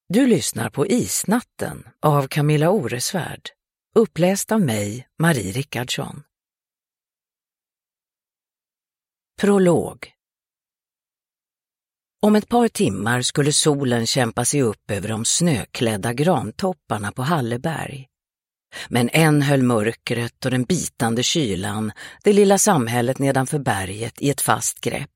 Du lyssnar på Isnatten av Camilla Oresvärd, uppläst av mig, Marie Rickardsson. Prolog. Om ett par timmar skulle solen kämpa sig upp över de snöklädda grantopparna på Halleberg. Men än höll mörkret och den bitande kylan det lilla samhället nedanför berget i ett fast grepp.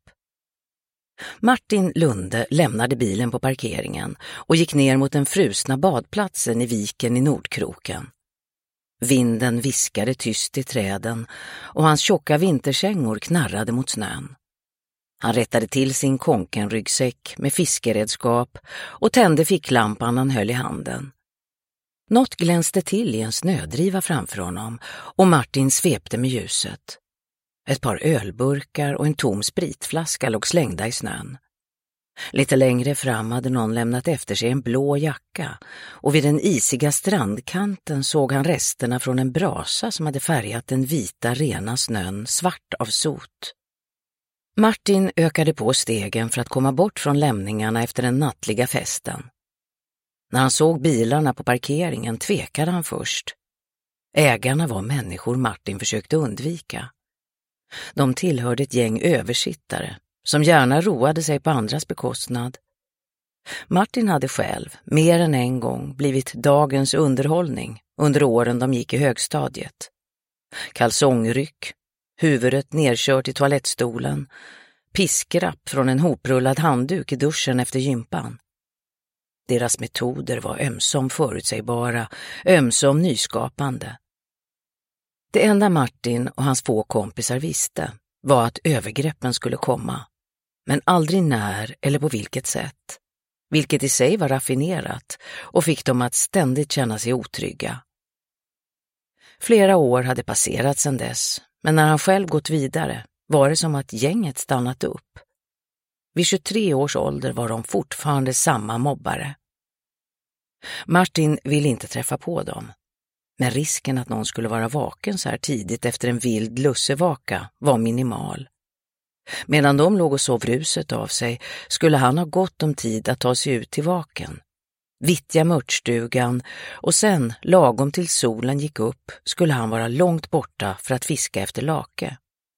Martin Lunde lämnade bilen på parkeringen och gick ner mot den frusna badplatsen i viken i Nordkroken. Vinden viskade tyst i träden och hans tjocka vinterkängor knarrade mot snön. Han rättade till sin konkenryggsäck med fiskeredskap och tände ficklampan han höll i handen. Något glänste till i en snödriva framför honom och Martin svepte med ljuset. Ett par ölburkar och en tom spritflaska låg slängda i snön. Lite längre fram hade någon lämnat efter sig en blå jacka och vid den isiga strandkanten såg han resterna från en brasa som hade färgat den vita rena snön svart av sot. Martin ökade på stegen för att komma bort från lämningarna efter den nattliga festen. När han såg bilarna på parkeringen tvekade han först. Ägarna var människor Martin försökte undvika. De tillhörde ett gäng översittare som gärna roade sig på andras bekostnad. Martin hade själv mer än en gång blivit dagens underhållning under åren de gick i högstadiet. Kalsongryck, huvudet nerkört i toalettstolen, piskrapp från en hoprullad handduk i duschen efter gympan. Deras metoder var ömsom förutsägbara, ömsom nyskapande. Det enda Martin och hans få kompisar visste var att övergreppen skulle komma, men aldrig när eller på vilket sätt, vilket i sig var raffinerat och fick dem att ständigt känna sig otrygga. Flera år hade passerat sedan dess, men när han själv gått vidare var det som att gänget stannat upp. Vid 23 års ålder var de fortfarande samma mobbare. Martin ville inte träffa på dem. Men risken att någon skulle vara vaken så här tidigt efter en vild lussevaka var minimal. Medan de låg och sov ruset av sig skulle han ha gott om tid att ta sig ut till vaken, vittja mörtstugan och sen, lagom till solen gick upp, skulle han vara långt borta för att fiska efter lake.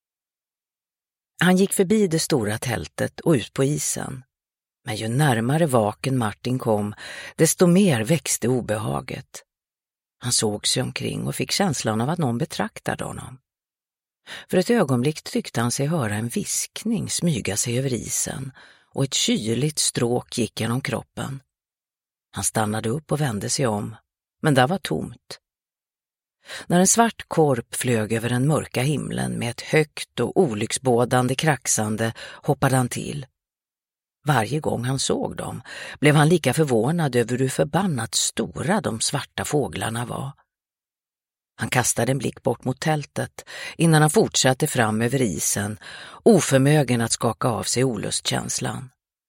Han gick förbi det stora tältet och ut på isen. Men ju närmare vaken Martin kom, desto mer växte obehaget. Han såg sig omkring och fick känslan av att någon betraktade honom. För ett ögonblick tyckte han sig höra en viskning smyga sig över isen och ett kyligt stråk gick genom kroppen. Han stannade upp och vände sig om, men där var tomt. När en svart korp flög över den mörka himlen med ett högt och olycksbådande kraxande hoppade han till. Varje gång han såg dem blev han lika förvånad över hur förbannat stora de svarta fåglarna var. Han kastade en blick bort mot tältet innan han fortsatte fram över isen, oförmögen att skaka av sig olustkänslan.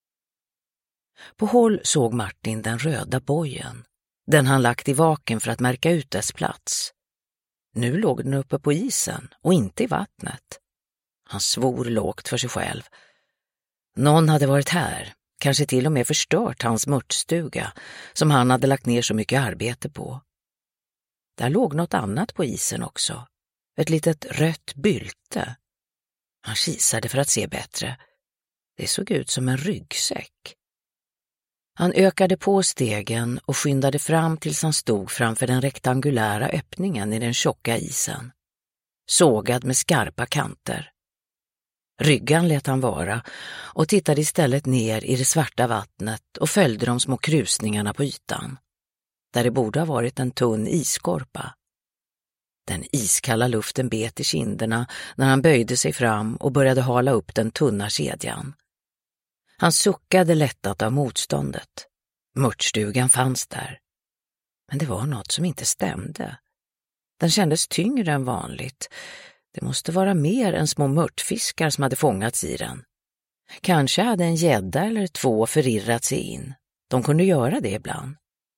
På håll såg Martin den röda bojen, den han lagt i vaken för att märka ut dess plats. Nu låg den uppe på isen och inte i vattnet. Han svor lågt för sig själv. Någon hade varit här, kanske till och med förstört hans mörtstuga som han hade lagt ner så mycket arbete på. Där låg något annat på isen också, ett litet rött bylte. Han kisade för att se bättre. Det såg ut som en ryggsäck. Han ökade på stegen och skyndade fram tills han stod framför den rektangulära öppningen i den tjocka isen, sågad med skarpa kanter. Ryggan lät han vara och tittade istället ner i det svarta vattnet och följde de små krusningarna på ytan, där det borde ha varit en tunn isskorpa. Den iskalla luften bet i kinderna när han böjde sig fram och började hala upp den tunna kedjan. Han suckade lättat av motståndet. Mörtstugan fanns där. Men det var något som inte stämde. Den kändes tyngre än vanligt. Det måste vara mer än små mörtfiskar som hade fångats i den. Kanske hade en gädda eller två förirrat sig in. De kunde göra det ibland.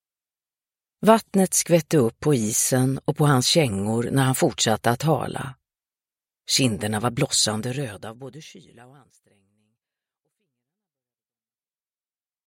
Vattnet skvätte upp på isen och på hans kängor när han fortsatte att hala. Kinderna var blossande röda av både kyla och ansträngning.